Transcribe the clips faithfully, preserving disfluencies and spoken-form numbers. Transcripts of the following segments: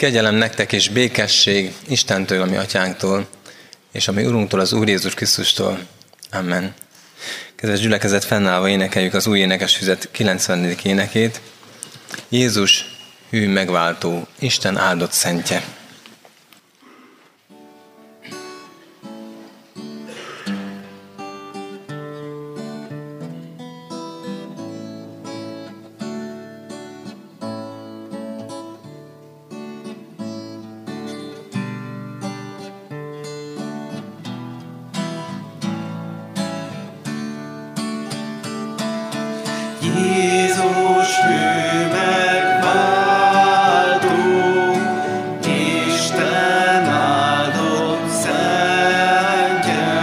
Kegyelem nektek és békesség Istentől, a mi atyánktól, és a mi Urunktól, az Úr Jézus Krisztustól. Amen. Kedves gyülekezet, fennállva énekeljük az új énekesfüzet kilencvenedik énekét. Jézus, hű megváltó, Isten áldott szentje. Jézus, hű megváltó, Isten áldott szentje,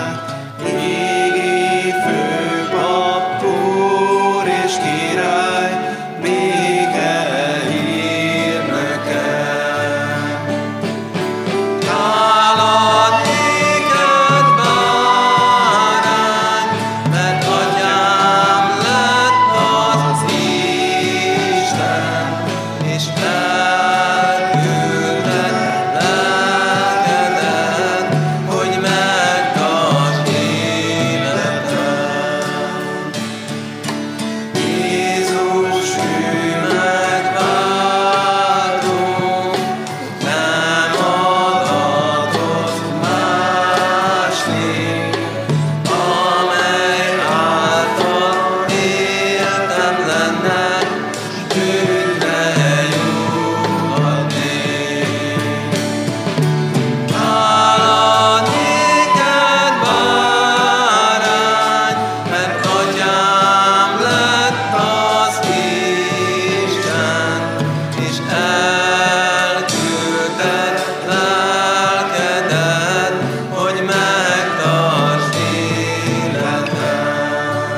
égi főpap, úr és király, béke hír neked. Hála néked, bárány, mert atyám lett az Isten, és elküldett lelkedet, hogy megtartsd életed. Jézus, hű megváltó, nem adatott más név, amely által éltem lenne, s bűnre juthatnék. Hála néked, bárány, mert atyám lett az Isten, és elküldett lelkedet, hogy megtartsd életed.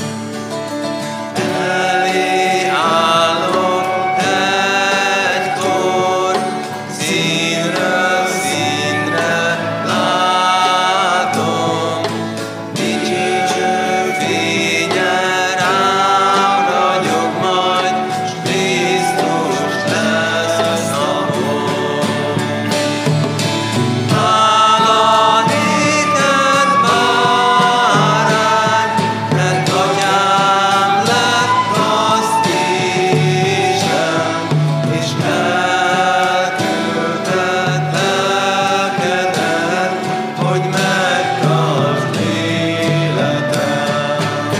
Elé állok egykor, színről színre látom, dicső fénye rám ragyog majd, s Krisztus lesz napom. Hála néked, bárány, mert atyám lett az Isten, és elküldett lelkedet, hogy megtartsd életed.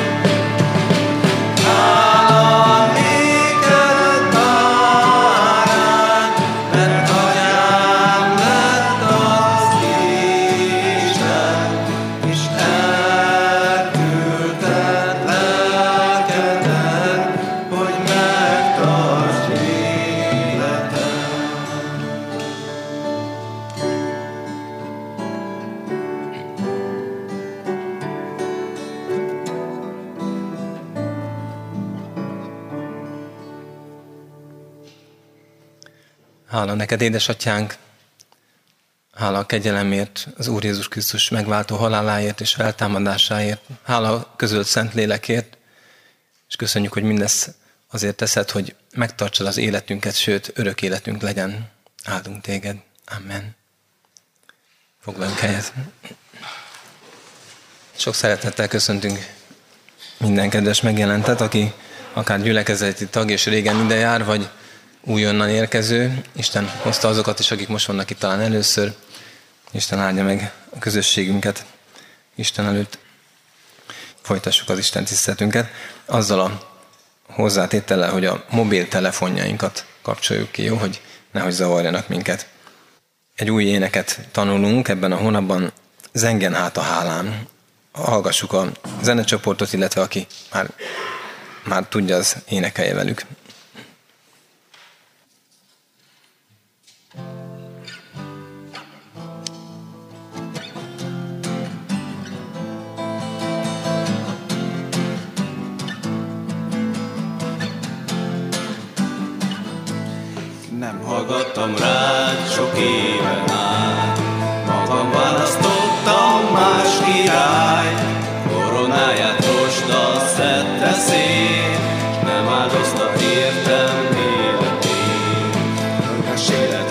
Hála néked, bárány, mert atyám lett az Isten, és elküldett lelkedet, hogy megtartsd életed. Hála neked, édesatyánk, hála a kegyelemért, az Úr Jézus Krisztus megváltó haláláért és feltámadásáért, hála a közölt Szentlélekért, és köszönjük, hogy mindezt azért teszed, hogy megtartsad az életünket, sőt, örök életünk legyen. Áldunk téged. Amen. Foglaljunk helyet. Sok szeretettel köszöntünk minden kedves megjelentet, aki akár gyülekezeti tag és régen ide jár, vagy újonnan érkező. Isten hozta azokat is, akik most vannak itt talán először. Isten áldja meg a közösségünket Isten előtt. Folytassuk az Isten tiszteletünket azzal a hozzátétellel, hogy a mobiltelefonjainkat kapcsoljuk ki, jó, hogy nehogy zavarjanak minket. Egy új éneket tanulunk ebben a hónapban, Zengen hát a hálám. Hallgassuk a zenecsoportot, illetve aki már, már tudja, az énekelje velük. Nem hallgattam rád sok éven át, magam választottam más király, koronáját rosta szedte szét, s nem áldozta értem életét. Örökesére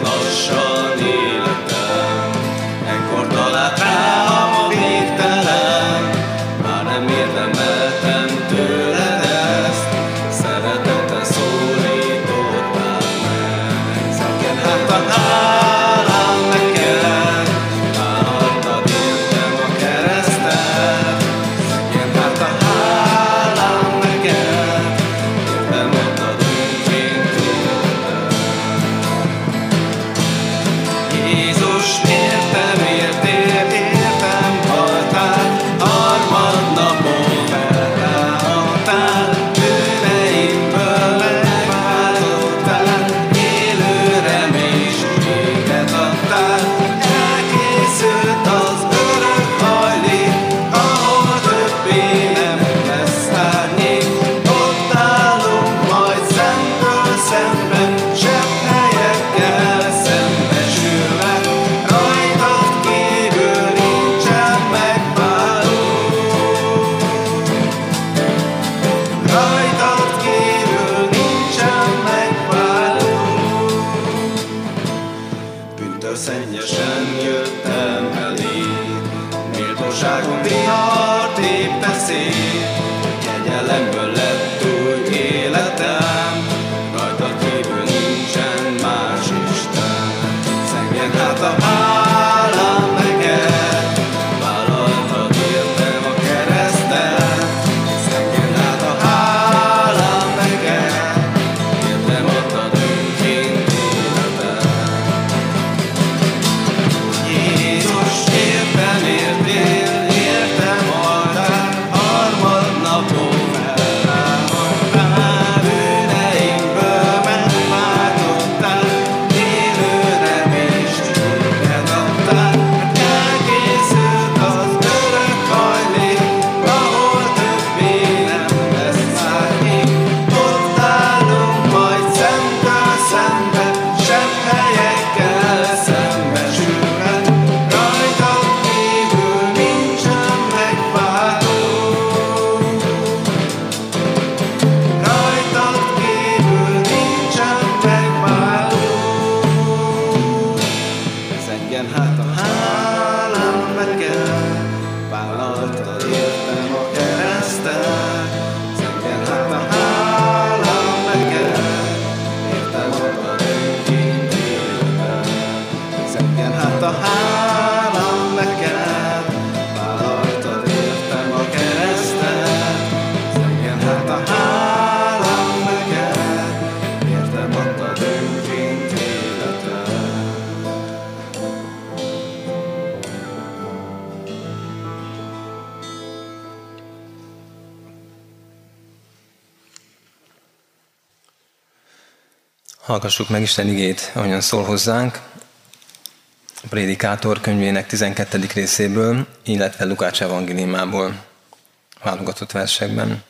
Hallgassuk meg Isten igét, ahogyan szól hozzánk, a Prédikátor könyvének tizenkettedik részéből, illetve Lukács evangéliumából válogatott versekben.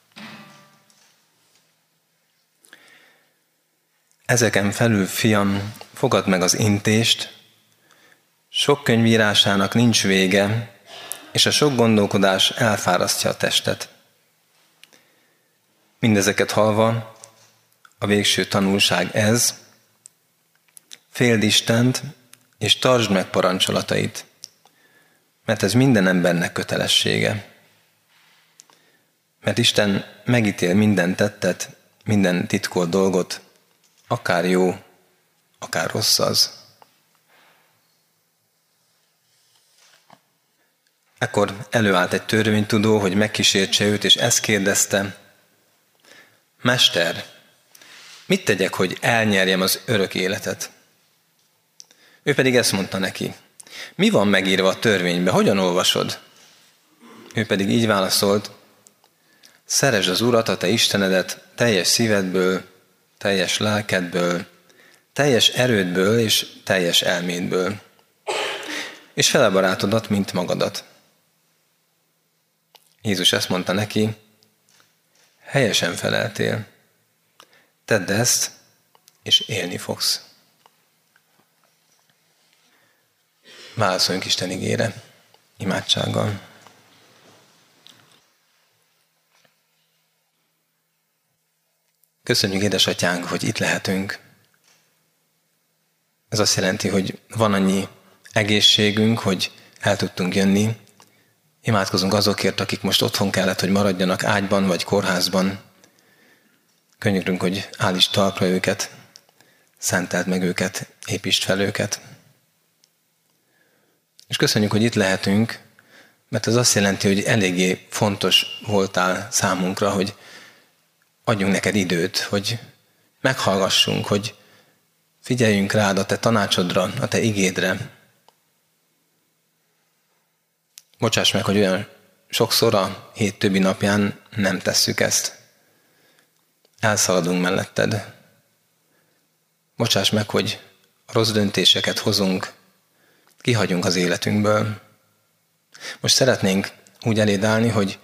Ezeken felül, fiam, fogadd meg az intést, sok könyv írásának nincs vége, és a sok gondolkodás elfárasztja a testet. Mindezeket hallva, a végső tanulság ez: féld Istent, és tartsd meg parancsolatait, mert ez minden embernek kötelessége. Mert Isten megítél minden tettet, minden titkolt dolgot, akár jó, akár rossz az. Ekkor előállt egy törvénytudó, hogy megkísértse őt, és ezt kérdezte: Mester, mit tegyek, hogy elnyerjem az örök életet? Ő pedig ezt mondta neki: mi van megírva a törvénybe, hogyan olvasod? Ő pedig így válaszolt: szeresd az Urat, a te Istenedet teljes szívedből, teljes lelkedből, teljes erődből és teljes elmédből, és fele barátodat, mint magadat. Jézus ezt mondta neki: helyesen feleltél. Tedd ezt, és élni fogsz. Válaszoljunk Isten igére imádsággal. Köszönjük, édesatyánk, hogy itt lehetünk. Ez azt jelenti, hogy van annyi egészségünk, hogy el tudtunk jönni. Imádkozunk azokért, akik most otthon kellett, hogy maradjanak ágyban vagy kórházban. Könyörgünk, hogy állítsd talpra őket, szenteld meg őket, építsd fel őket. És köszönjük, hogy itt lehetünk, mert ez azt jelenti, hogy eléggé fontos voltál számunkra, hogy adjunk neked időt, hogy meghallgassunk, hogy figyeljünk rád a te tanácsodra, a te igédre. Bocsáss meg, hogy olyan sokszor a hét többi napján nem tesszük ezt. Elszaladunk melletted. Bocsáss meg, hogy rossz döntéseket hozunk, kihagyunk az életünkből. Most szeretnénk úgy eléd állni, hogy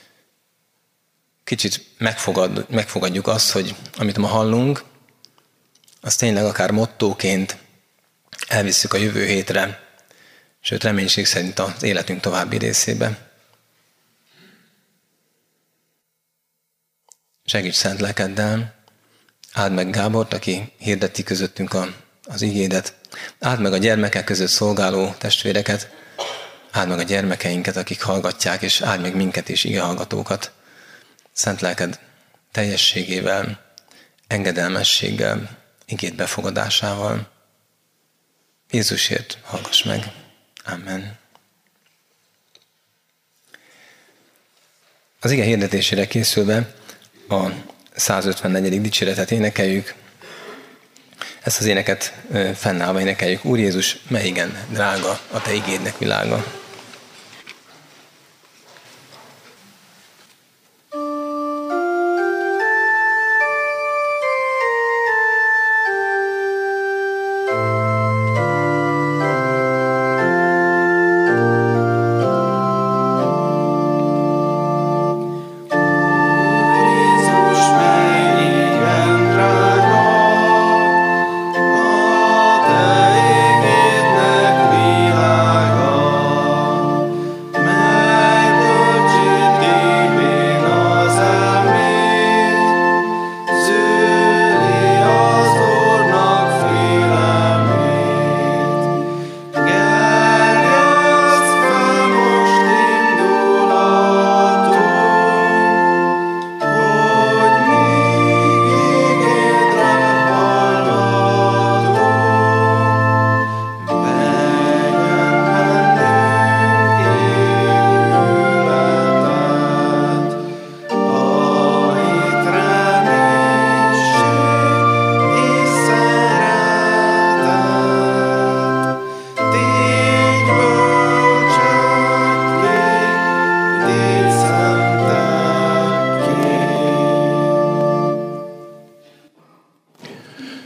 kicsit megfogad, megfogadjuk azt, hogy amit ma hallunk, az tényleg akár mottóként elvisszük a jövő hétre, sőt reménység szerint az életünk további részébe. Segíts szent lelkeddel, áld meg Gábort, aki hirdeti közöttünk a, az igédet, áld meg a gyermekek között szolgáló testvéreket, áld meg a gyermekeinket, akik hallgatják, és áld meg minket is, igehallgatókat. Szent lelked teljességével, engedelmességgel, igét befogadásával. Jézusért hallgass meg. Amen. Az ige hirdetésére készülve a százötvennegyedik dicséretet énekeljük. Ezt az éneket fennállva énekeljük. Úr Jézus, mely igen drága a te igédnek világa. Te igédnek világa.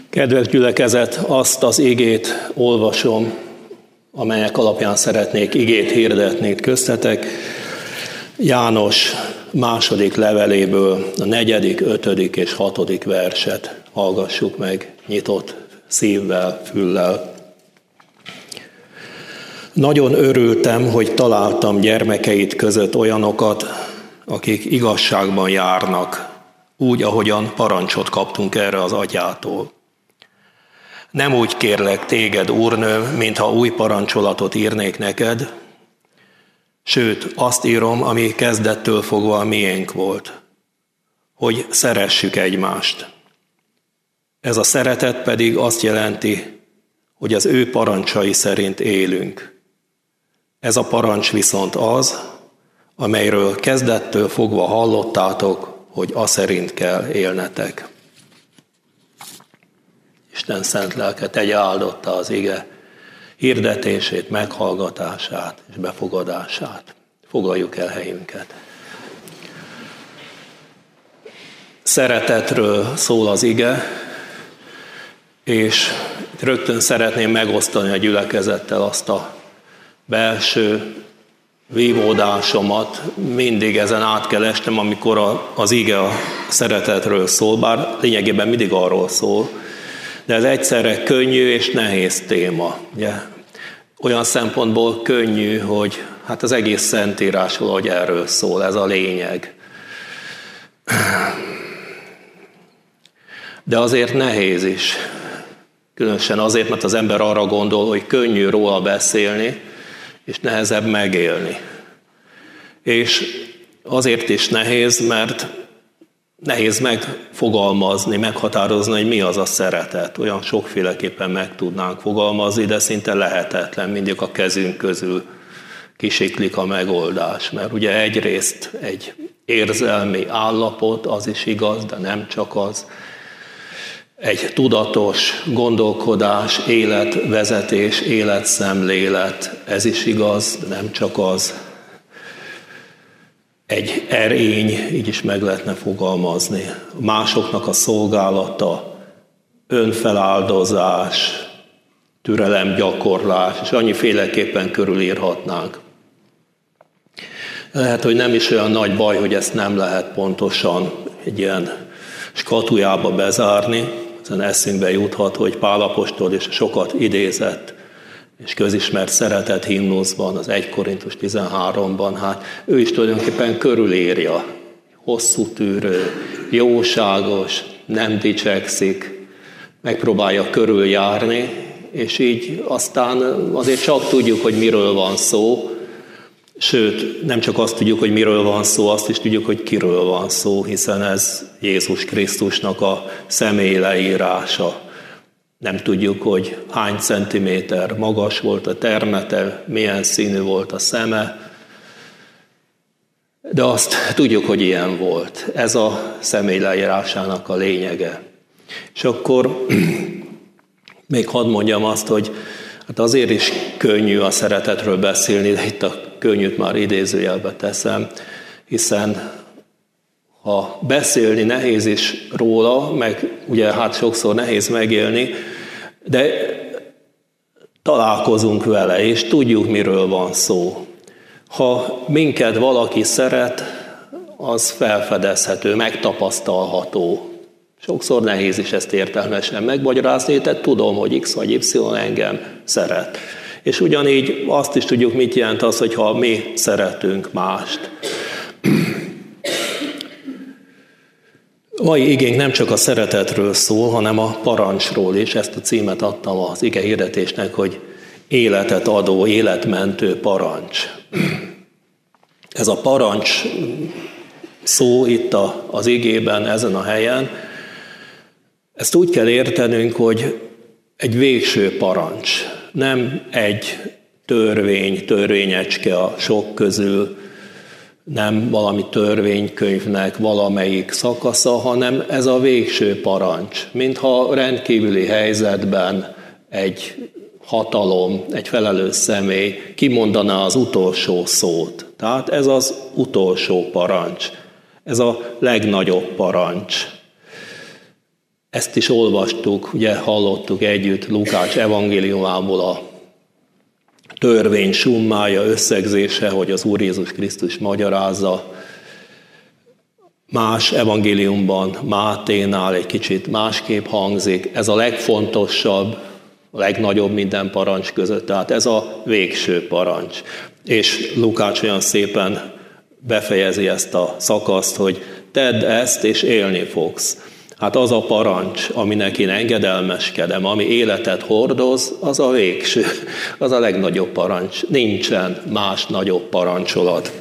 Kedves gyülekezet, azt az igét olvasom, amelyek alapján szeretnék igét hirdetni itt köztetek. János második leveléből a negyedik, ötödik és hatodik verset hallgassuk meg nyitott szívvel, füllel. Nagyon örültem, hogy találtam gyermekeit között olyanokat, akik igazságban járnak, úgy, ahogyan parancsot kaptunk erre az atyától. Nem úgy kérlek téged, úrnőm, mintha új parancsolatot írnék neked, sőt, azt írom, ami kezdettől fogva a miénk volt, hogy szeressük egymást. Ez a szeretet pedig azt jelenti, hogy az ő parancsai szerint élünk. Ez a parancs viszont az, amelyről kezdettől fogva hallottátok, hogy aszerint kell élnetek. Isten szent lelke tegye áldotta az ige hirdetését, meghallgatását és befogadását. Foglaljuk el helyünket. Szeretetről szól az ige, és rögtön szeretném megosztani a gyülekezettel azt a belső vívódásomat. Mindig ezen át kell estem, amikor a, az ige a szeretetről szól, bár lényegében mindig arról szól, de ez egyszerre könnyű és nehéz téma. Ugye? Olyan szempontból könnyű, hogy hát az egész Szentírás valahogy erről szól, ez a lényeg. De azért nehéz is. Különösen azért, mert az ember arra gondol, hogy könnyű róla beszélni, és nehezebb megélni. És azért is nehéz, mert nehéz megfogalmazni, meghatározni, hogy mi az a szeretet. Olyan sokféleképpen meg tudnánk fogalmazni, de szinte lehetetlen, mindig a kezünk közül kisiklik a megoldás. Mert ugye egyrészt egy érzelmi állapot, az is igaz, de nem csak az. Egy tudatos gondolkodás, életvezetés, életszemlélet, ez is igaz, de nem csak az. Egy erény, így is meg lehetne fogalmazni. Másoknak a szolgálata, önfeláldozás, türelemgyakorlás, és annyiféleképpen körülírhatnánk. Lehet, hogy nem is olyan nagy baj, hogy ezt nem lehet pontosan egy ilyen skatujába bezárni. Ezen eszünkbe juthat, hogy Pál apostol is sokat idézett, és közismert szeretet himnuszban, az egy Korintus tizenháromban, hát ő is tulajdonképpen körülírja. Hosszú tűrő, jóságos, nem dicsekszik, megpróbálja körüljárni, és így aztán azért csak tudjuk, hogy miről van szó, sőt, nem csak azt tudjuk, hogy miről van szó, azt is tudjuk, hogy kiről van szó, hiszen ez Jézus Krisztusnak a személy leírása. Nem tudjuk, hogy hány centiméter magas volt a termete, milyen színű volt a szeme, de azt tudjuk, hogy ilyen volt. Ez a személy leírásának a lényege. És akkor még hadd mondjam azt, hogy hát azért is könnyű a szeretetről beszélni, de itt a könnyűt már idézőjelbe teszem, hiszen ha beszélni nehéz is róla, meg ugye hát sokszor nehéz megélni, de találkozunk vele, és tudjuk, miről van szó. Ha minket valaki szeret, az felfedezhető, megtapasztalható. Sokszor nehéz is ezt értelmesen megmagyarázni, tehát tudom, hogy X vagy Y engem szeret. És ugyanígy azt is tudjuk, mit jelent az, hogyha mi szeretünk mást. A mai igénk nem csak a szeretetről szól, hanem a parancsról is. Ezt a címet adtam az ige hirdetésnek, hogy életet adó, életmentő parancs. Ez a parancs szó itt az igében, ezen a helyen, ezt úgy kell értenünk, hogy egy végső parancs, nem egy törvény, törvényecske a sok közül, nem valami törvénykönyvnek valamelyik szakasza, hanem ez a végső parancs. Mintha rendkívüli helyzetben egy hatalom, egy felelős személy kimondaná az utolsó szót. Tehát ez az utolsó parancs. Ez a legnagyobb parancs. Ezt is olvastuk, ugye hallottuk együtt Lukács evangéliumából a törvény summája, összegzése, hogy az Úr Jézus Krisztus magyarázza. Más evangéliumban, Máténál egy kicsit másképp hangzik. Ez a legfontosabb, a legnagyobb minden parancs között, tehát ez a végső parancs. És Lukács olyan szépen befejezi ezt a szakaszt, hogy tedd ezt, és élni fogsz. Hát az a parancs, aminek én engedelmeskedem, ami életet hordoz, az a végső, az a legnagyobb parancs. Nincsen más nagyobb parancsolat.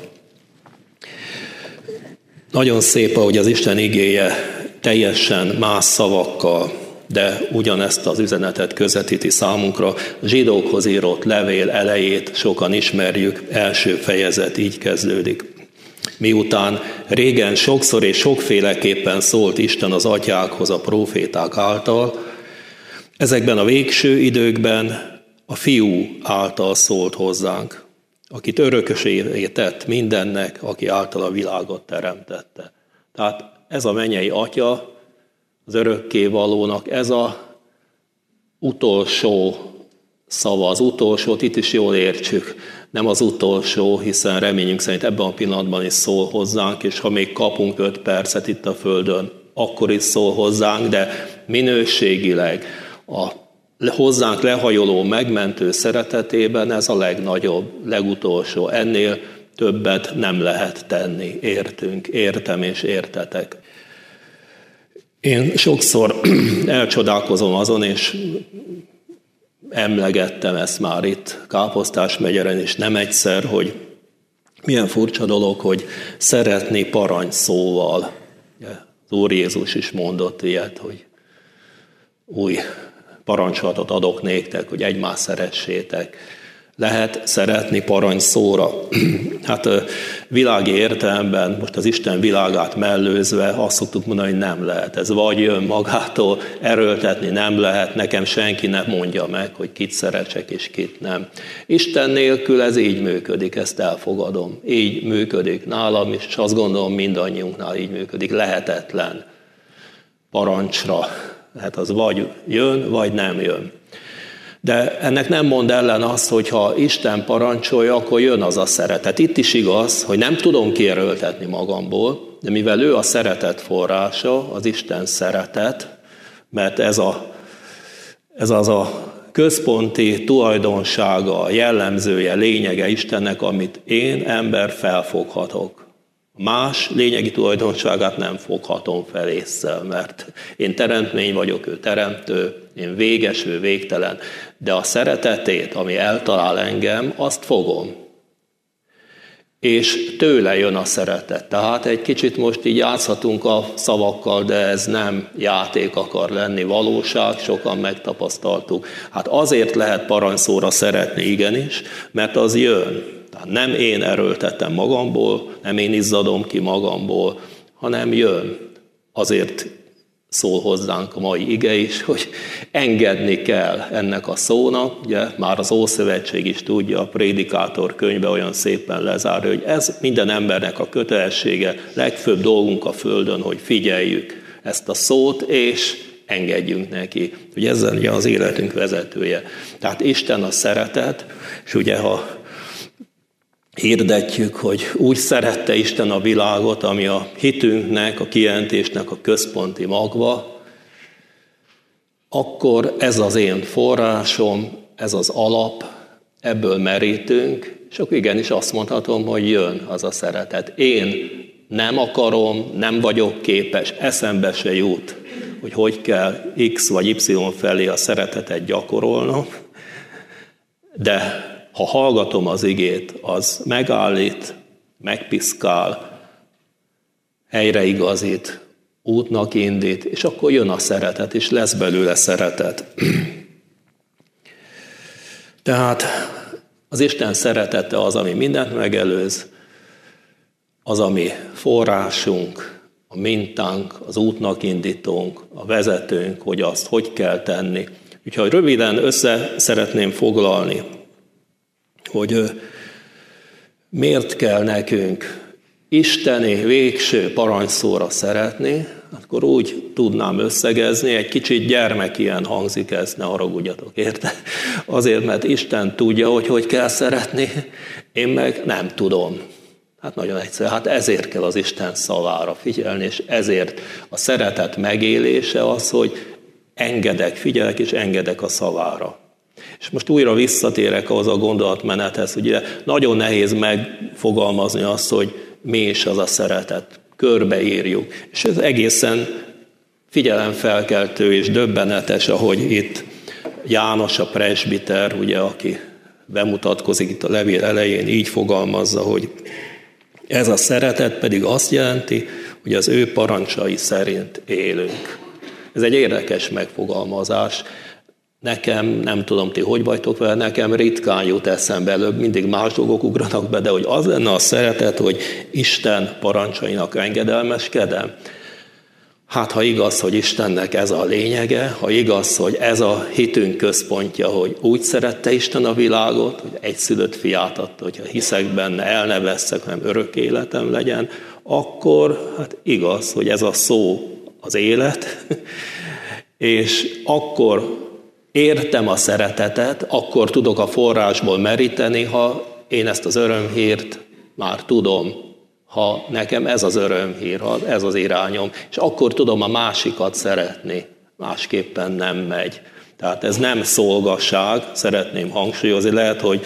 Nagyon szép, ahogy az Isten igéje teljesen más szavakkal, de ugyanezt az üzenetet közvetíti számunkra. A zsidókhoz írott levél elejét sokan ismerjük, első fejezet így kezdődik. Miután régen sokszor és sokféleképpen szólt Isten az atyákhoz a próféták által, ezekben a végső időkben a Fiú által szólt hozzánk, akit örökösévé tett mindennek, aki által a világot teremtette. Tehát ez a mennyei Atya, az örökkévalónak ez a utolsó szava, az utolsót itt is jól értsük, nem az utolsó, hiszen reményünk szerint ebben a pillanatban is szól hozzánk, és ha még kapunk öt percet itt a Földön, akkor is szól hozzánk, de minőségileg a hozzánk lehajoló, megmentő szeretetében ez a legnagyobb, legutolsó. Ennél többet nem lehet tenni. Értünk, értem és értetek. Én sokszor elcsodálkozom azon, és emlegettem ezt már itt Káposztás megyeren is nem egyszer, hogy milyen furcsa dolog, hogy szeretni parancsszóval. Az Úr Jézus is mondott ilyet, hogy új parancsolatot adok néktek, hogy egymást szeressétek. Lehet szeretni parancsszóra. Hát világi értelemben, most az Isten világát mellőzve azt szoktuk mondani, hogy nem lehet. Ez vagy jön magától, erőltetni nem lehet, nekem senki nem mondja meg, hogy kit szeretsek és kit nem. Isten nélkül ez így működik, ezt elfogadom. Így működik nálam, és azt gondolom mindannyiunknál így működik. Lehetetlen parancsra. Hát az vagy jön, vagy nem jön. De ennek nem mond ellen azt, hogy ha Isten parancsolja, akkor jön az a szeretet. Itt is igaz, hogy nem tudom kierőltetni magamból, de mivel ő a szeretet forrása, az Isten szeretet, mert ez, a, ez az a központi tulajdonsága, jellemzője, lényege Istennek, amit én, ember, felfoghatok. Más lényegi tulajdonságát nem foghatom fel ésszel, mert én teremtmény vagyok, ő teremtő, én véges, ő végtelen, de a szeretetét, ami eltalál engem, azt fogom. És tőle jön a szeretet. Tehát egy kicsit most így játszhatunk a szavakkal, de ez nem játék akar lenni, valóság, sokan megtapasztaltuk. Hát azért lehet parancsszóra szeretni, igenis, mert az jön. Tehát nem én erőltetem magamból, nem én izzadom ki magamból, hanem jön. Azért szól hozzánk a mai ige is, hogy engedni kell ennek a szónak. Ugye már az Ószövetség is tudja, a Prédikátor könyve olyan szépen lezárja, hogy ez minden embernek a kötelessége, legfőbb dolgunk a Földön, hogy figyeljük ezt a szót, és engedjünk neki. Ugye ezzel ugye az életünk vezetője. Tehát Isten a szeretet, és ugye ha hirdetjük, hogy úgy szerette Isten a világot, ami a hitünknek, a kijelentésnek a központi magva, akkor ez az én forrásom, ez az alap, ebből merítünk, és akkor igenis azt mondhatom, hogy jön az a szeretet. Én nem akarom, nem vagyok képes, eszembe se jut, hogy hogy kell X vagy Y felé a szeretetet gyakorolnom, de ha hallgatom az igét, az megállít, megpiszkál, helyreigazít, útnak indít, és akkor jön a szeretet, és lesz belőle szeretet. Tehát az Isten szeretete az, ami mindent megelőz, az, ami forrásunk, a mintánk, az útnak indítónk, a vezetőnk, hogy azt hogy kell tenni. Úgyhogy röviden össze szeretném foglalni, hogy miért kell nekünk isteni végső parancsszóra szeretni, akkor úgy tudnám összegezni, egy kicsit gyermekien hangzik ez, ne haragudjatok érte. Azért, mert Isten tudja, hogy hogy kell szeretni, én meg nem tudom. Hát nagyon egyszerű, hát ezért kell az Isten szavára figyelni, és ezért a szeretet megélése az, hogy engedek, figyelek és engedek a szavára. És most újra visszatérek ahhoz a gondolatmenethez, ugye nagyon nehéz megfogalmazni azt, hogy mi is az a szeretet. Körbeírjuk. És ez egészen figyelemfelkeltő és döbbenetes, ahogy itt János a presbiter, ugye, aki bemutatkozik itt a levél elején, így fogalmazza, hogy ez a szeretet pedig azt jelenti, hogy az ő parancsai szerint élünk. Ez egy érdekes megfogalmazás. Nekem, nem tudom ti, hogy vagytok vele, nekem ritkán jut eszembe, előbb mindig más dolgok ugranak be, de hogy az lenne a szeretet, hogy Isten parancsainak engedelmeskedem. Hát ha igaz, hogy Istennek ez a lényege, ha igaz, hogy ez a hitünk központja, hogy úgy szerette Isten a világot, hogy egyszülött fiát adta, hogyha hiszek benne, el ne vesszek, hanem örök életem legyen, akkor hát igaz, hogy ez a szó az élet, és akkor értem a szeretetet, akkor tudok a forrásból meríteni, ha én ezt az örömhírt már tudom, ha nekem ez az örömhír, ha ez az irányom, és akkor tudom a másikat szeretni, másképpen nem megy. Tehát ez nem szolgaság, szeretném hangsúlyozni, lehet, hogy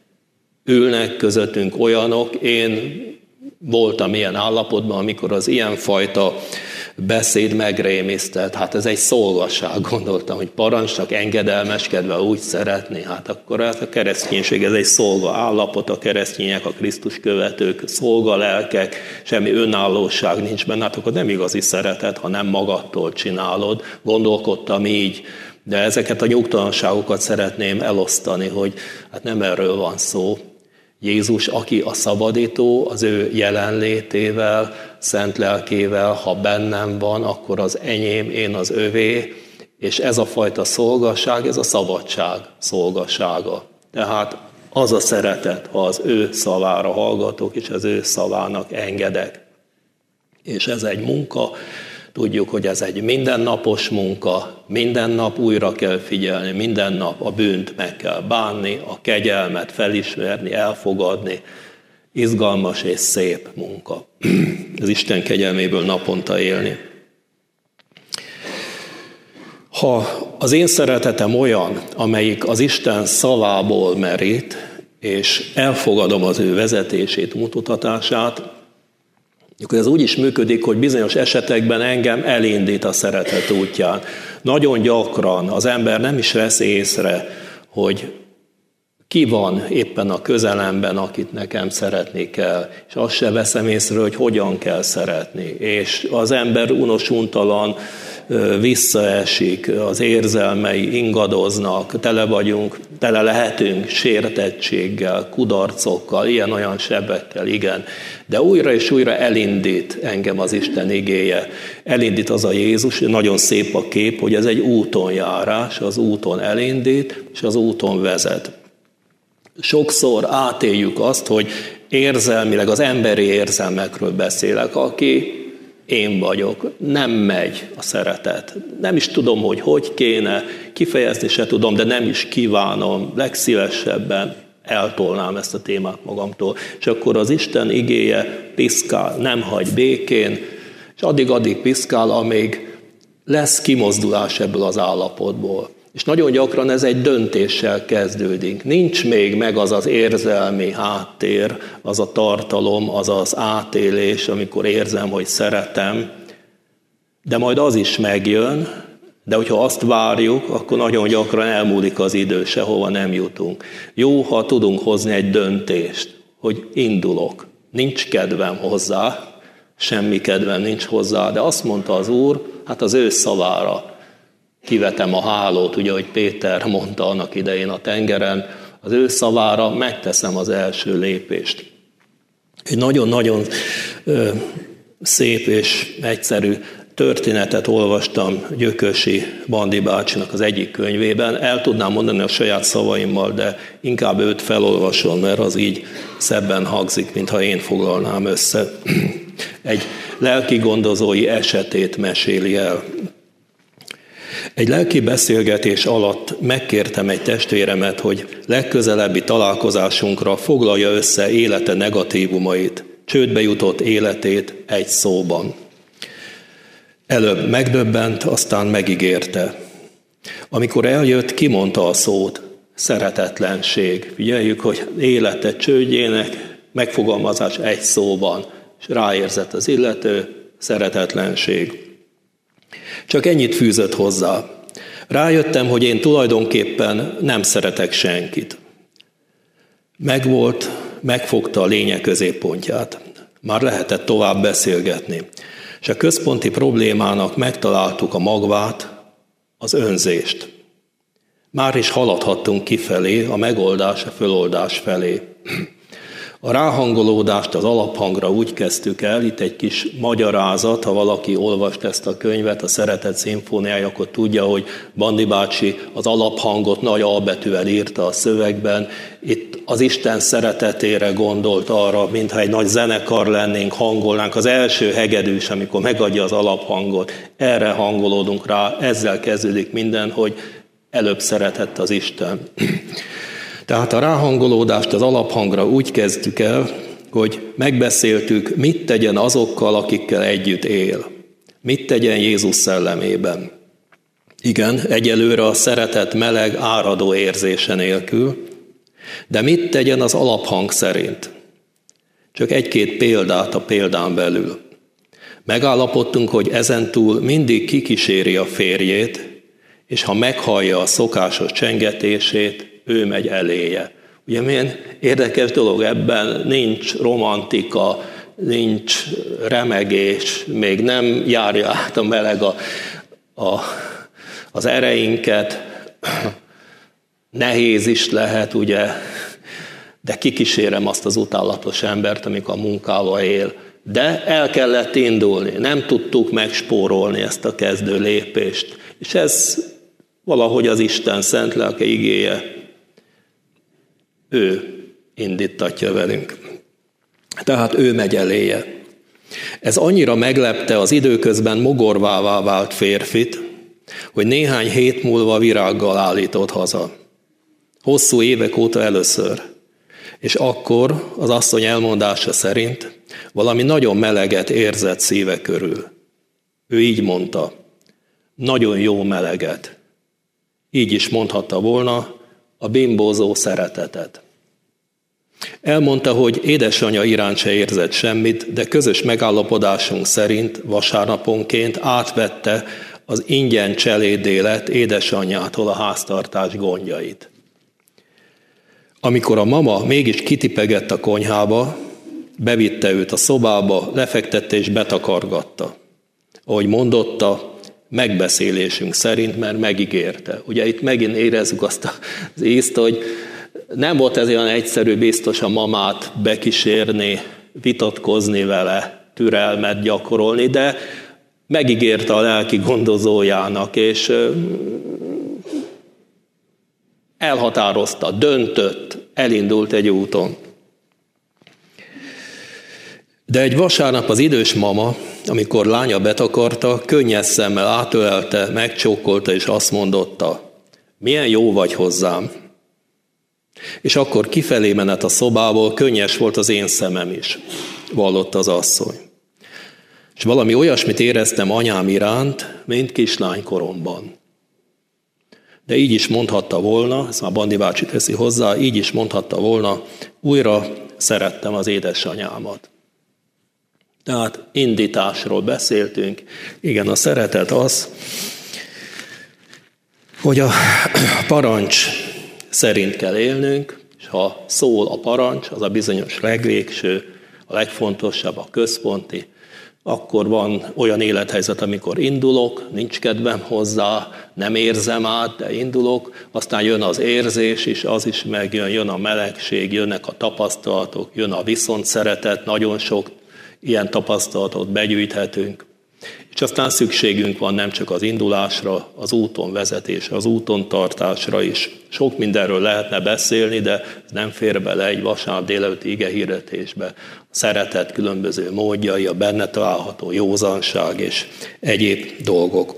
ülnek közöttünk olyanok, én voltam ilyen állapotban, amikor az ilyenfajta beszéd megrémisztett. Hát ez egy szolgaság, gondoltam, hogy parancsnak engedelmeskedve úgy szeretni. Hát akkor hát a kereszténység, ez egy szolga állapot, a keresztények, a Krisztus követők, szolga lelkek, semmi önállóság nincs benne, hát akkor nem igazi szeretet, ha nem magadtól csinálod. Gondolkodtam így, de ezeket a nyugtalanságokat szeretném elosztani, hogy hát nem erről van szó. Jézus, aki a szabadító, az ő jelenlétével, szent lelkével, ha bennem van, akkor az enyém, én az övé, és ez a fajta szolgaság, ez a szabadság szolgasága. Tehát az a szeretet, ha az ő szavára hallgatok, és az ő szavának engedek. És ez egy munka, tudjuk, hogy ez egy mindennapos munka, minden nap újra kell figyelni, minden nap a bűnt meg kell bánni, a kegyelmet felismerni, elfogadni. Izgalmas és szép munka. Az Isten kegyelméből naponta élni. Ha az én szeretetem olyan, amelyik az Isten szavából merít, és elfogadom az ő vezetését, mutatását, akkor ez úgy is működik, hogy bizonyos esetekben engem elindít a szeretet útján. Nagyon gyakran az ember nem is vesz észre, hogy ki van éppen a közelemben, akit nekem szeretni kell, és azt se veszem észre, hogy hogyan kell szeretni. És az ember unosuntalan visszaesik, az érzelmei ingadoznak, tele vagyunk, tele lehetünk sértettséggel, kudarcokkal, ilyen-olyan sebekkel, igen. De újra és újra elindít engem az Isten igéje. Elindít az a Jézus, nagyon szép a kép, hogy ez egy útonjárás, az úton elindít, és az úton vezet. Sokszor átéljük azt, hogy érzelmileg, az emberi érzelmekről beszélek, aki én vagyok, nem megy a szeretet. Nem is tudom, hogy hogy kéne, kifejezni se tudom, de nem is kívánom, legszívesebben eltolnám ezt a témát magamtól. És akkor az Isten igéje piszkál, nem hagy békén, és addig-addig piszkál, amíg lesz kimozdulás ebből az állapotból. És nagyon gyakran ez egy döntéssel kezdődik. Nincs még meg az az érzelmi háttér, az a tartalom, az az átélés, amikor érzem, hogy szeretem, de majd az is megjön, de hogyha azt várjuk, akkor nagyon gyakran elmúlik az idő, sehova nem jutunk. Jó, ha tudunk hozni egy döntést, hogy indulok, nincs kedvem hozzá, semmi kedvem nincs hozzá, de azt mondta az Úr, hát az ő szavára kivetem a hálót, ugye, hogy Péter mondta annak idején a tengeren, az ő szavára megteszem az első lépést. Egy nagyon-nagyon ö, szép és egyszerű történetet olvastam Gyökösi Bandi bácsinak az egyik könyvében. El tudnám mondani a saját szavaimmal, de inkább őt felolvasom, mert az így szebben hangzik, mintha én foglalnám össze. Egy lelki gondozói esetét meséli el. Egy lelki beszélgetés alatt megkértem egy testvéremet, hogy legközelebbi találkozásunkra foglalja össze élete negatívumait, csődbe jutott életét egy szóban. Előbb megdöbbent, aztán megígérte. Amikor eljött, kimondta a szót, szeretetlenség. Figyeljük, hogy élete csődjének megfogalmazás egy szóban, és ráérzett az illető, szeretetlenség. Csak ennyit fűzött hozzá. Rájöttem, hogy én tulajdonképpen nem szeretek senkit. Megvolt, megfogta a lényeg középpontját. Már lehetett tovább beszélgetni. És a központi problémának megtaláltuk a magvát, az önzést. Már is haladhattunk kifelé, a megoldás, a föloldás felé. A ráhangolódást az alaphangra úgy kezdtük el, itt egy kis magyarázat, ha valaki olvast ezt a könyvet, a Szeretet szimfóniája, akkor tudja, hogy Bandi bácsi az alaphangot nagy albetűvel írta a szövegben. Itt az Isten szeretetére gondolt arra, mintha egy nagy zenekar lennénk, hangolnánk. Az első hegedűs, amikor megadja az alaphangot, erre hangolódunk rá, ezzel kezdődik minden, hogy előbb szeretett az Isten. Tehát a ráhangolódást az alaphangra úgy kezdtük el, hogy megbeszéltük, mit tegyen azokkal, akikkel együtt él. Mit tegyen Jézus szellemében. Igen, egyelőre a szeretet meleg, áradó érzése nélkül, de mit tegyen az alaphang szerint? Csak egy-két példát a példán belül. Megállapodtunk, hogy ezentúl mindig kikíséri a férjét, és ha meghallja a szokásos csengetését, ő megy eléje. Ugye milyen érdekes dolog, ebben nincs romantika, nincs remegés, még nem járja át a meleg a, a, az ereinket, nehéz is lehet, ugye, de kikísérem azt az utálatos embert, amikor a munkával él. De el kellett indulni, nem tudtuk megspórolni ezt a kezdő lépést. És ez valahogy az Isten szent lelke igéje, ő indítatja velünk. Tehát ő megy eléje. Ez annyira meglepte az időközben mogorvává vált férfit, hogy néhány hét múlva virággal állított haza. Hosszú évek óta először. És akkor az asszony elmondása szerint valami nagyon meleget érzett szíve körül. Ő így mondta, nagyon jó meleget. Így is mondhatta volna, a bimbózó szeretetet. Elmondta, hogy édesanyja iránt se érzett semmit, de közös megállapodásunk szerint vasárnaponként átvette az ingyen cselédélet édesanyjától a háztartás gondjait. Amikor a mama mégis kitipegett a konyhába, bevitte őt a szobába, lefektette és betakargatta. Ahogy mondotta, megbeszélésünk szerint, mert megígérte. Ugye itt megint érezzük azt az ízt, hogy nem volt ez olyan egyszerű biztos a mamát bekísérni, vitatkozni vele, türelmet gyakorolni, de megígérte a lelki gondozójának, és elhatározta, döntött, elindult egy úton. De egy vasárnap az idős mama, amikor lánya betakarta, könnyes szemmel átölelte, megcsókolta, és azt mondotta, milyen jó vagy hozzám. És akkor kifelé menet a szobából, könnyes volt az én szemem is, vallotta az asszony. És valami olyasmit éreztem anyám iránt, mint kislánykoromban. De így is mondhatta volna, ezt már Bandi bácsi teszi hozzá, így is mondhatta volna, újra szerettem az édesanyámat. Tehát indításról beszéltünk. Igen, a szeretet az, hogy a parancs szerint kell élnünk, és ha szól a parancs, az a bizonyos legvégső, a legfontosabb, a központi, akkor van olyan élethelyzet, amikor indulok, nincs kedvem hozzá, nem érzem át, de indulok, aztán jön az érzés is, az is megjön, jön a melegség, jönnek a tapasztalatok, jön a viszontszeretet, nagyon sok ilyen tapasztalatot begyűjthetünk. És aztán szükségünk van nem csak az indulásra, az úton vezetésre, az úton tartásra is. Sok mindenről lehetne beszélni, de nem fér bele egy vasárnap délelőtti igehirdetésbe. A szeretet különböző módjai, a benne található józanság és egyéb dolgok.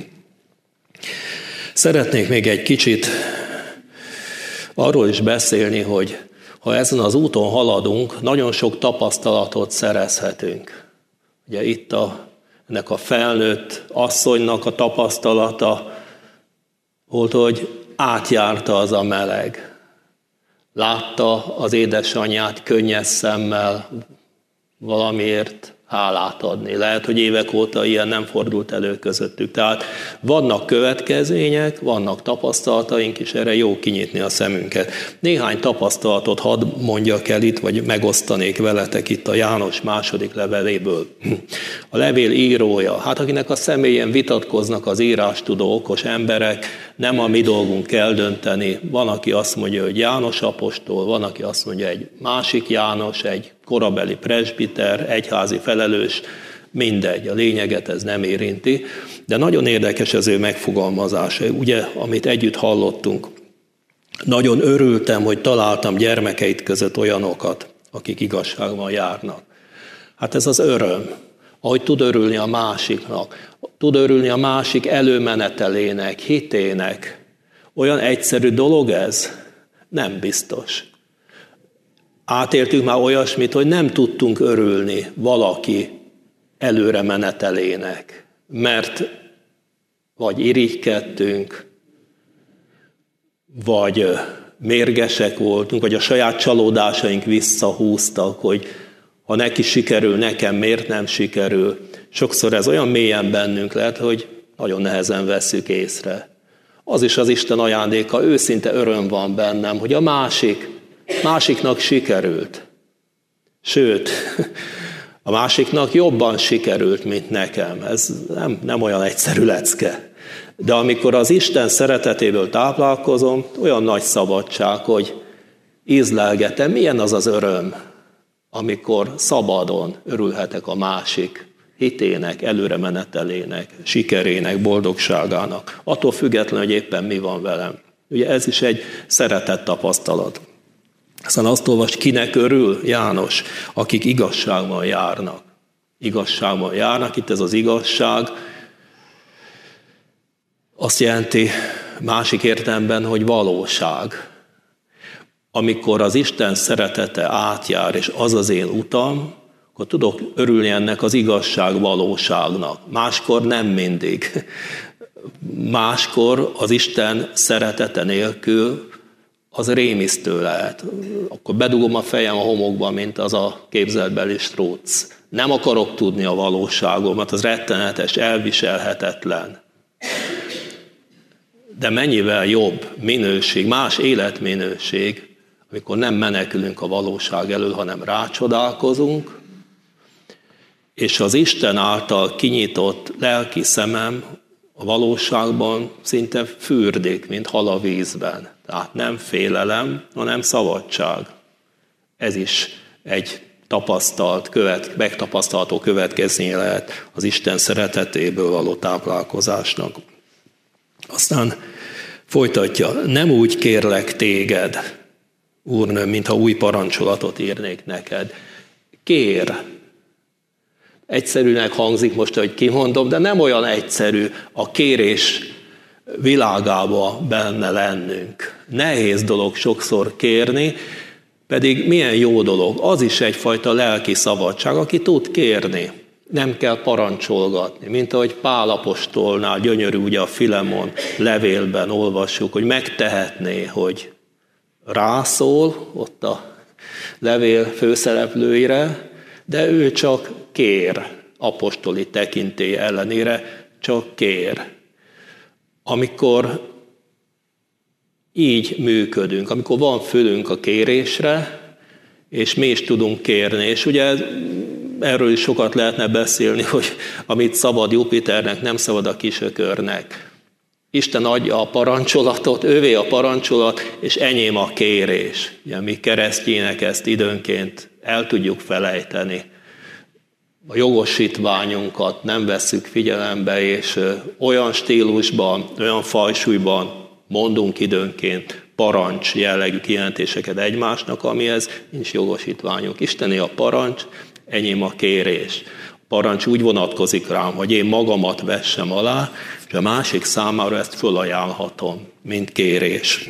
Szeretnék még egy kicsit arról is beszélni, hogy ha ezen az úton haladunk, nagyon sok tapasztalatot szerezhetünk. Ugye itt a, ennek a felnőtt asszonynak a tapasztalata volt, hogy átjárta az a meleg. Látta az édesanyját könnyes szemmel valamiért hálát adni. Lehet, hogy évek óta ilyen nem fordult elő közöttük. Tehát vannak következmények, vannak tapasztalataink, és erre jó kinyitni a szemünket. Néhány tapasztalatot hadd mondjak el itt, vagy megosztanék veletek itt a János második leveléből. A levél írója, hát akinek a személyen vitatkoznak az írástudó okos emberek, nem a mi dolgunk eldönteni. Van, aki azt mondja, hogy János apostol, van, aki azt mondja, egy másik János, egy korabeli presbiter, egyházi felelős, mindegy, a lényeget ez nem érinti, de nagyon érdekes az ő megfogalmazása, ugye, amit együtt hallottunk. Nagyon örültem, hogy találtam gyermekeit között olyanokat, akik igazságban járnak. Hát ez az öröm, ahogy tud örülni a másiknak, tud örülni a másik előmenetelének, hitének. Olyan egyszerű dolog ez? Nem biztos. Átéltünk már olyasmit, hogy nem tudtunk örülni valaki előre menetelének, mert vagy irigykedtünk, vagy mérgesek voltunk, vagy a saját csalódásaink visszahúztak, hogy ha neki sikerül, nekem miért nem sikerül. Sokszor ez olyan mélyen bennünk lehet, hogy nagyon nehezen vesszük észre. Az is az Isten ajándéka, őszinte öröm van bennem, hogy a másik, másiknak sikerült. Sőt, a másiknak jobban sikerült, mint nekem. Ez nem, nem olyan egyszerű lecke. De amikor az Isten szeretetéből táplálkozom, olyan nagy szabadság, hogy ízlelgetem, milyen az az öröm, amikor szabadon örülhetek a másik hitének, előremenetelének, sikerének, boldogságának. Attól függetlenül, hogy éppen mi van velem. Ugye ez is egy szeretett tapasztalat. Aztán azt olvas, kinek örül János, akik igazságban járnak. Igazságban járnak, itt ez az igazság. Azt jelenti másik értelemben, hogy valóság. Amikor az Isten szeretete átjár, és az az én utam, akkor tudok örülni ennek az igazság valóságnak. Máskor nem mindig. Máskor az Isten szeretete nélkül az rémisztő lehet. Akkor bedugom a fejem a homokba, mint az a képzeltbeli stróc. Nem akarok tudni a valóságomat, az rettenetes, elviselhetetlen. De mennyivel jobb minőség, más életminőség, amikor nem menekülünk a valóság elől, hanem rácsodálkozunk, és az Isten által kinyitott lelki szemem a valóságban szinte fürdik, mint hal a vízben. Tehát nem félelem, hanem szabadság. Ez is egy tapasztalt, követ, megtapasztalható következménye lehet az Isten szeretetéből való táplálkozásnak. Aztán folytatja, nem úgy kérlek téged, Úrnőm, mintha új parancsolatot írnék neked. Kér. Egyszerűnek hangzik most, hogy kimondom, de nem olyan egyszerű a kérés világába benne lennünk. Nehéz dolog sokszor kérni, pedig milyen jó dolog. Az is egyfajta lelki szabadság, aki tud kérni. Nem kell parancsolgatni, mint ahogy Pál apostolnál gyönyörű, ugye a Filemon levélben olvassuk, hogy megtehetné, hogy rászól ott a levél főszereplőire, de ő csak kér, apostoli tekintély ellenére csak kér. Amikor így működünk, amikor van fülünk a kérésre, és mi is tudunk kérni, és ugye erről is sokat lehetne beszélni, hogy amit szabad Jupiternek, nem szabad a kisökörnek. Isten adja a parancsolatot, ővé a parancsolat, és enyém a kérés. Ugye mi keresztjének ezt időnként el tudjuk felejteni. a jogosítványunkat nem vesszük figyelembe, és olyan stílusban, olyan fajsúlyban mondunk időnként parancs jellegű kijelentéseket egymásnak, amihez nincs jogosítványunk. Isteni a parancs, enyém a kérés. A parancs úgy vonatkozik rám, hogy én magamat vessem alá, és a másik számára ezt fölajánlhatom, mint kérés.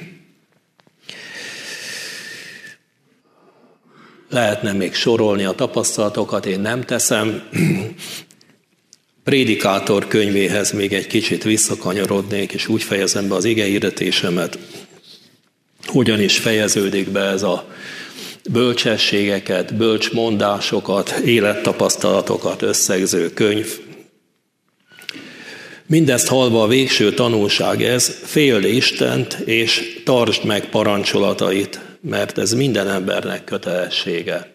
Lehetne még sorolni a tapasztalatokat, én nem teszem. Prédikátor könyvéhez még egy kicsit visszakanyarodnék, és úgy fejezem be az igehirdetésemet, hogyan is fejeződik be ez a bölcsességeket, bölcsmondásokat, élettapasztalatokat összegző könyv. Mindezt hallva a végső tanulság ez, féld Istent és tartsd meg parancsolatait, mert ez minden embernek kötelessége.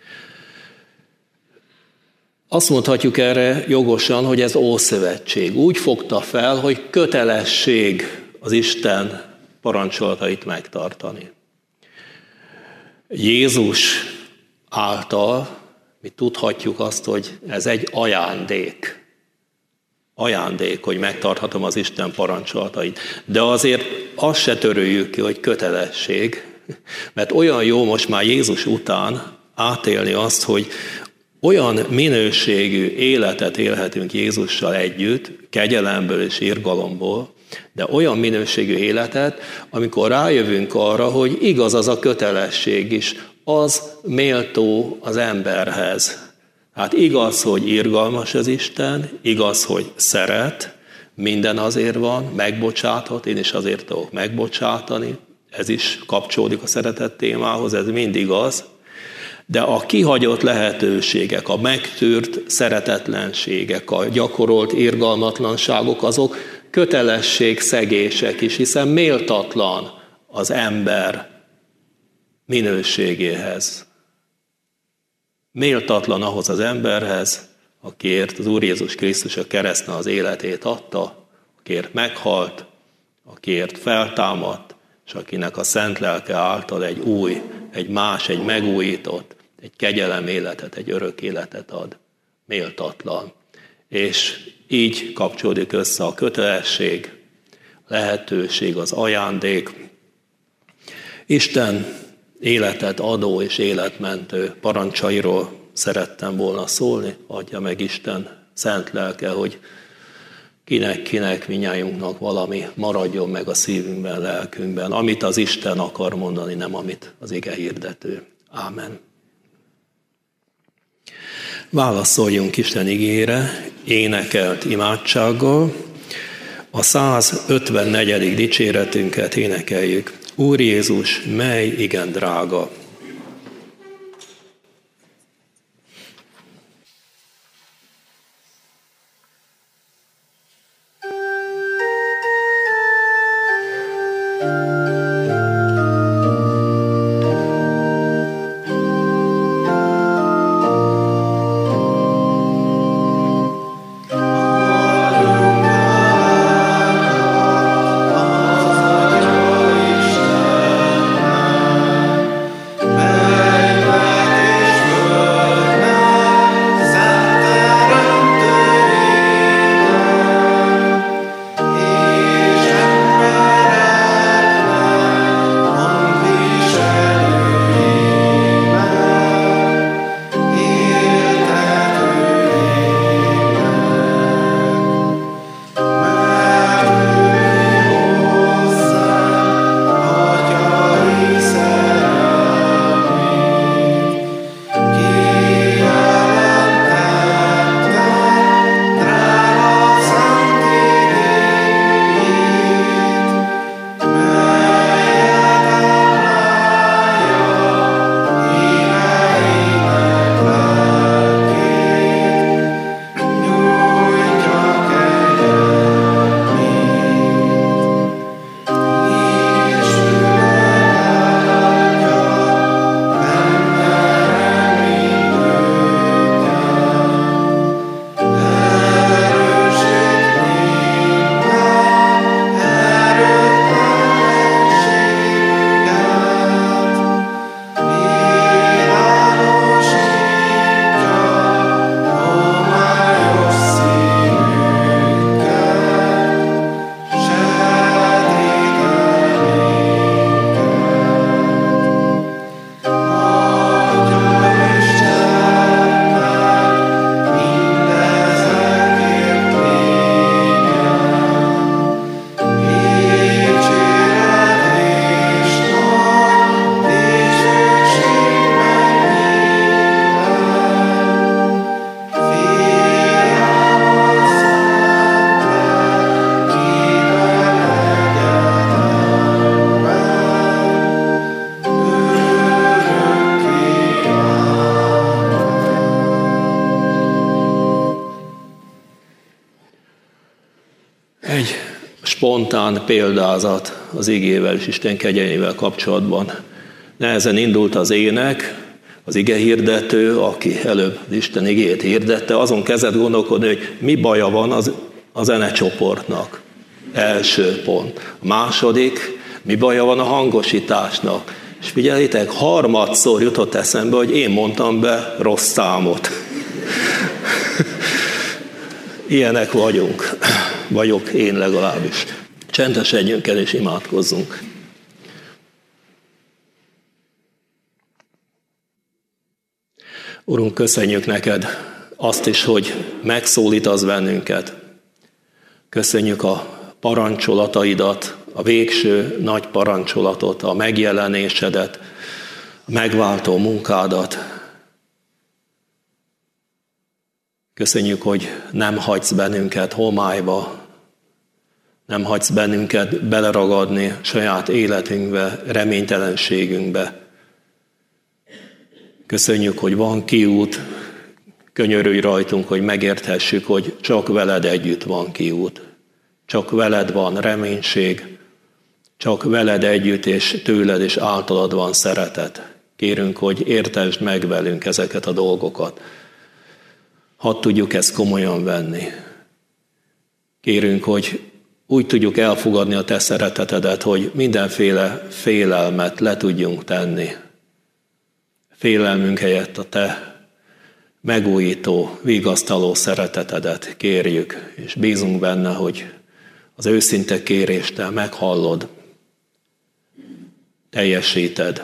Azt mondhatjuk erre jogosan, hogy ez Ószövetség. Úgy fogta fel, hogy kötelesség az Isten parancsolatait megtartani. Jézus által mi tudhatjuk azt, hogy ez egy ajándék. Ajándék, hogy megtarthatom az Isten parancsolatait. De azért azt se töröljük ki, hogy kötelesség, mert olyan jó most már Jézus után átélni azt, hogy olyan minőségű életet élhetünk Jézussal együtt, kegyelemből és irgalomból, de olyan minőségű életet, amikor rájövünk arra, hogy igaz az a kötelesség is, az méltó az emberhez. Hát igaz, hogy irgalmas az Isten, igaz, hogy szeret, minden azért van, megbocsáthat, én is azért tudok megbocsátani, ez is kapcsolódik a szeretet témához, ez mind igaz, de a kihagyott lehetőségek, a megtűrt szeretetlenségek, a gyakorolt irgalmatlanságok, azok kötelességszegések is, hiszen méltatlan az ember minőségéhez. Méltatlan ahhoz az emberhez, akiért az Úr Jézus Krisztus a kereszten az életét adta, akiért meghalt, akiért feltámadt, és akinek a szent lelke által egy új, egy más, egy megújított, egy kegyelem életet, egy örök életet ad. Méltatlan. És így kapcsolódik össze a kötelesség, lehetőség, az ajándék. Isten életet adó és életmentő parancsairól szerettem volna szólni, adja meg Isten szent lelke, hogy kinek-kinek minnyájunknak valami maradjon meg a szívünkben, lelkünkben, amit az Isten akar mondani, nem amit az ige hirdető. Ámen. Válaszoljunk Isten igére énekelt imádsággal. A százötvennegyedik dicséretünket énekeljük. Úr Jézus, mely igen drága! spontán példázat az igével és Isten kegyeivel kapcsolatban. Nehezen indult az ének, az ige hirdető, aki előbb Isten igét hirdette, azon kezdett gondolkodni, hogy mi baja van az, a zenecsoportnak. Első pont. A második, mi baja van a hangosításnak. És figyeljétek, harmadszor jutott eszembe, hogy én mondtam be rossz számot. Ilyenek vagyunk. Vagyok én legalábbis. Csendesedjünk el és imádkozzunk. Urunk, köszönjük neked azt is, hogy megszólítasz bennünket. Köszönjük a parancsolataidat, a végső nagy parancsolatot, a megjelenésedet, a megváltó munkádat. Köszönjük, hogy nem hagysz bennünket homályba, nem hagysz bennünket beleragadni saját életünkbe, reménytelenségünkbe. Köszönjük, hogy van kiút, könyörülj rajtunk, hogy megérthessük, hogy csak veled együtt van kiút. Csak veled van reménység, csak veled együtt és tőled és általad van szeretet. Kérünk, hogy értesd meg velünk ezeket a dolgokat. Hadd tudjuk ezt komolyan venni. Kérünk, hogy úgy tudjuk elfogadni a te szeretetedet, hogy mindenféle félelmet le tudjunk tenni. Félelmünk helyett a te megújító, vigasztaló szeretetedet kérjük, és bízunk benne, hogy az őszinte kérésttel meghallod, teljesíted.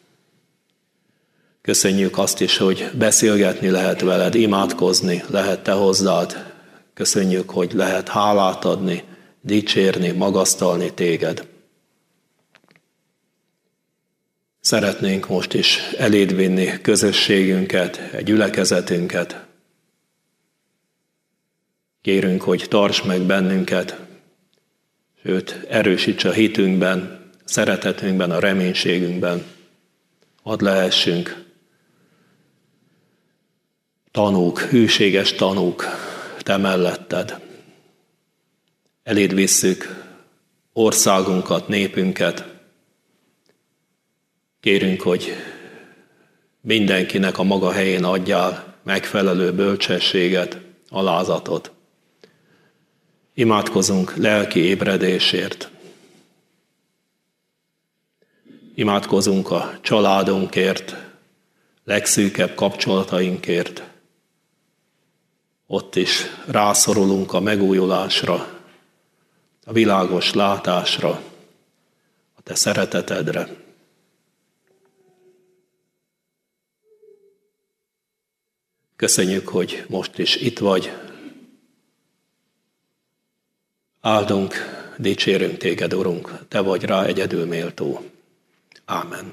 Köszönjük azt is, hogy beszélgetni lehet veled, imádkozni lehet te hozzád. Köszönjük, hogy lehet hálát adni, dicsérni, magasztalni téged. Szeretnénk most is eléd vinni közösségünket, egy gyülekezetünket. Kérünk, hogy tarts meg bennünket, sőt, erősíts a hitünkben, szeretetünkben, a reménységünkben. Add lehessünk tanúk, hűséges tanúk te melletted. Eléd visszük országunkat, népünket. Kérünk, hogy mindenkinek a maga helyén adjál megfelelő bölcsességet, alázatot. Imádkozunk lelki ébredésért. Imádkozunk a családunkért, legszűkebb kapcsolatainkért. Ott is rászorulunk a megújulásra, a világos látásra, a te szeretetedre. Köszönjük, hogy most is itt vagy. Áldunk, dicsérünk téged, Urunk, te vagy rá egyedül méltó. Ámen.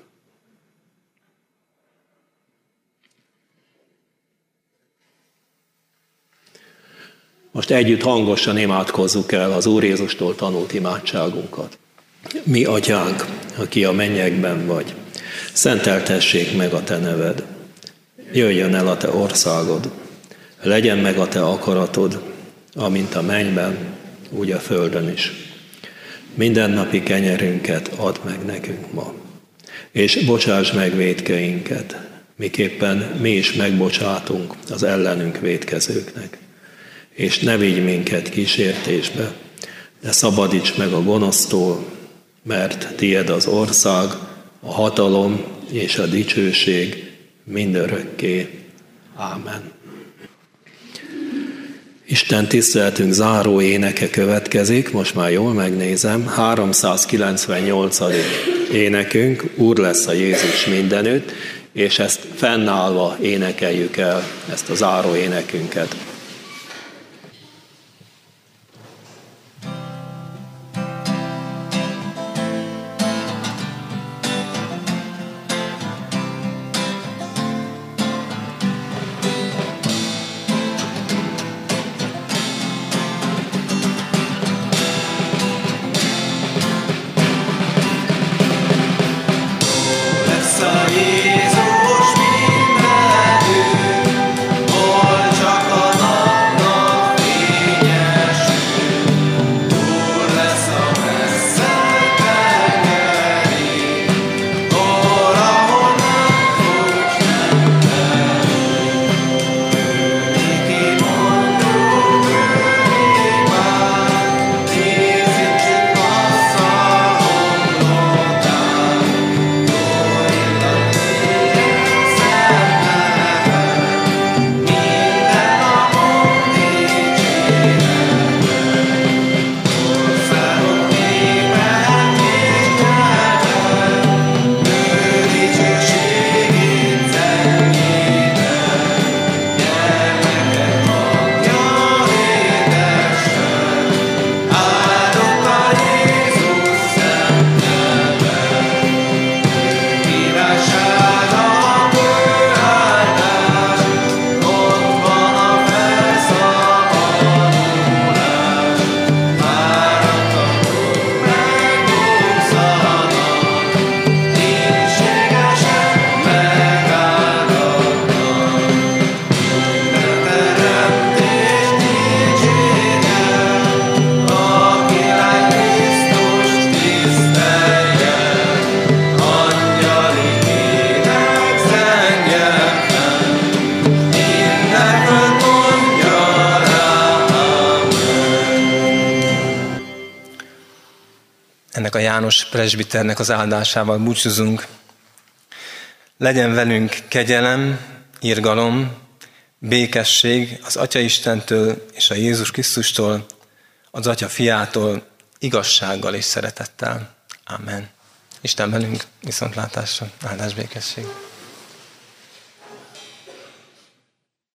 Most együtt hangosan imádkozzuk el az Úr Jézustól tanult imádságunkat. Mi, Atyánk, aki a mennyekben vagy, szenteltessék meg a te neved. Jöjjön el a te országod, legyen meg a te akaratod, amint a mennyben, úgy a földön is. Mindennapi kenyerünket add meg nekünk ma, és bocsáss meg vétkeinket, miképpen mi is megbocsátunk az ellenünk vétkezőknek. És ne vigy minket kísértésbe, de szabadíts meg a gonosztól, mert tied az ország, a hatalom és a dicsőség mindörökké. Ámen. Isten tiszteletünk záró éneke következik, most már jól megnézem, háromszázkilencvennyolcadik énekünk, Úr lesz a Jézus mindenütt, és ezt fennállva énekeljük el, ezt a záró énekünket. Jézus mindenütt, hol csak a ennek a János presbiternek az áldásával búcsúzunk. Legyen velünk kegyelem, irgalom, békesség az Atya Istentől és a Jézus Krisztustól, az Atya Fiától, igazsággal és szeretettel. Amen. Isten velünk, viszontlátásra, áldás békesség.